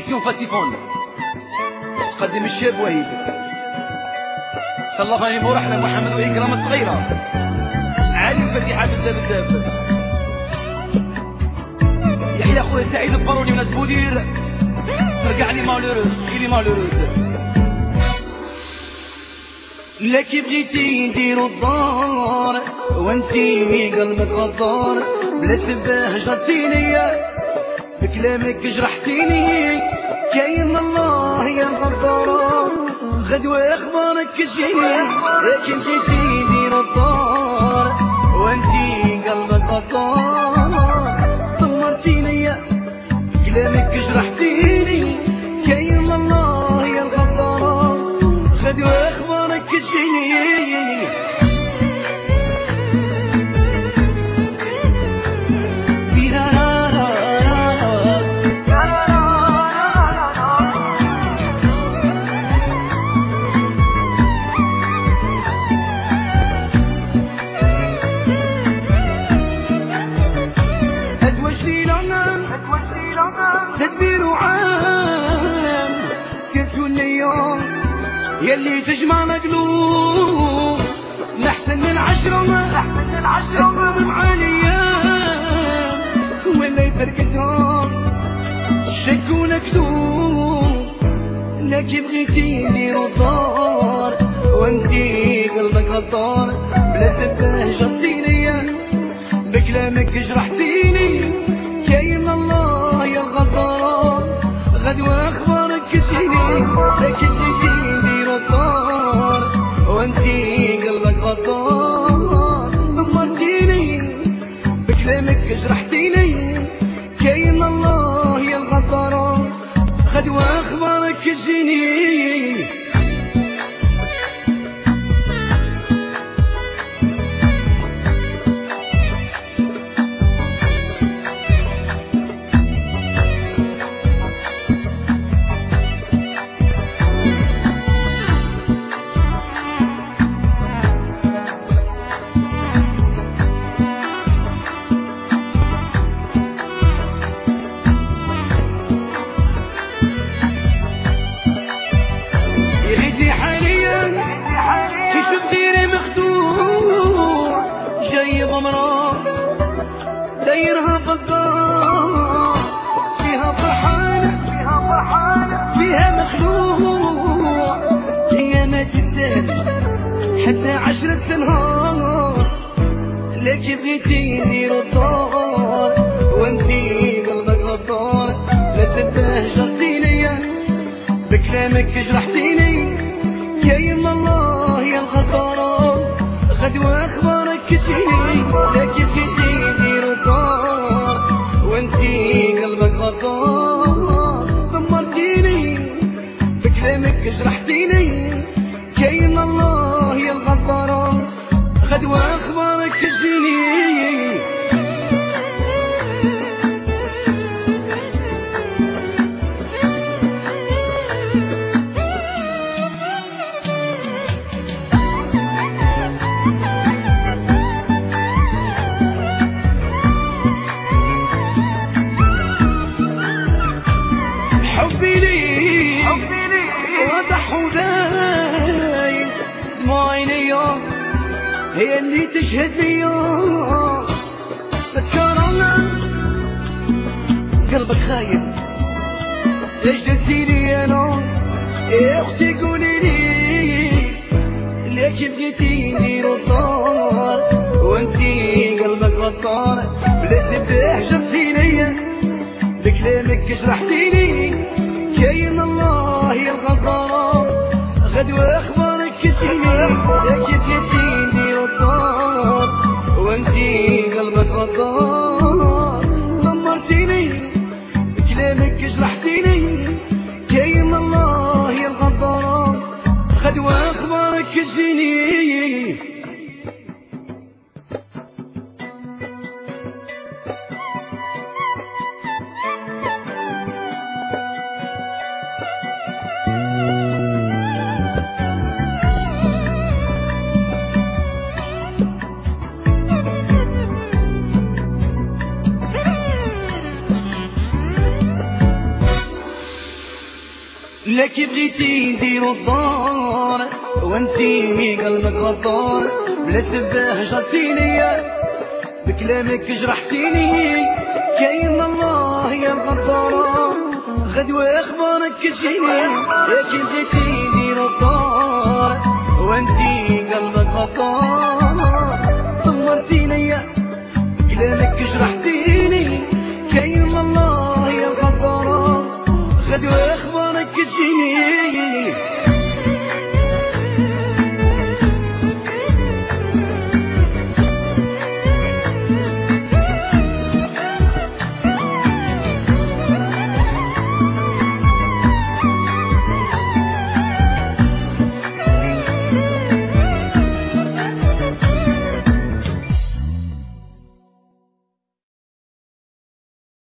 برودكسيون فاسيفون تقدم الشاب وهيب الله غني مرحبا محمد وإكرام الصغيرة علي الفتيحة بزاف يحيى خويا سعيد الباروني من البودير ترجع لي مالوروز لي مالوروز لا كي بغيتي نديرو الدار وانتي قلبك غدار بلا تباه جرتيني بكلامك جرحتيني كاين الله يا غدار غدوة اخبارك تجيني لكن بغيتي نديرو الدار وانتي قلبك غدار دمرتيني بكلامك جرحتيني كاين الله يا غدار غدوة اخبارك تجيني تدبير عام كتولي اليوم يلي تجمعنا قلوب نحسن العشرة مع الايام ولا يفرقتهم شك ونكتوب لكن بغيتي نديرو الدار وانتي قلبك غدار بلا تباه جرتيني بكلامك جرحتيني كاين الله يا الغدار غدوة اخبارك كتيني لكن بغيتي نديرو الدار وانتي قلبك غدار دمرتيني بكلامك جرحتيني كاين الله يا الغدار غدوة اخبارك تجيني دايرها بطال فيها فرحانة فيها مخلوع هي ما تستاهل حتى 10 سنوات لكن بغيتي نديرو الدار وانتي قلبك غدار لا تباه جرتيني بكلامك جرحتيني كاين الله يا الغدار غدوة اخبارك تجيني لكن بغيتي نديرو الدار وانتي قلبك غدار دمرتيني بكلامك جرحتيني كاين الله يا الغدار غدوة اخبارك تجيني حبي لي واضح ودايم دموع عيني هي اللي تشهد لي تذكرنا قلبك خايف ليش تسيلي انا يا اختي قولي لي لكن بغيتي نديرو الدار وانتي قلبك غدار بلا تباه جرتيني بكلامك جرحتيني كاين الله يا الغدار غدوة اخبارك تجيني لكن بغيتي نديرو الدار وانتي قلبك غدار دمرتيني بكلامك جرحتيني كاين الله يا الغدار غدوة اخبارك تجيني لا كي بغيتي نديرو الدار وانتي قلبك غدار بلا سبه جرتيني بكلامك جرحتيني كاين الله يا الغدار غدوة اخبارك تجيني يا كي بغيتي نديرو الدار وانتي قلبك غدار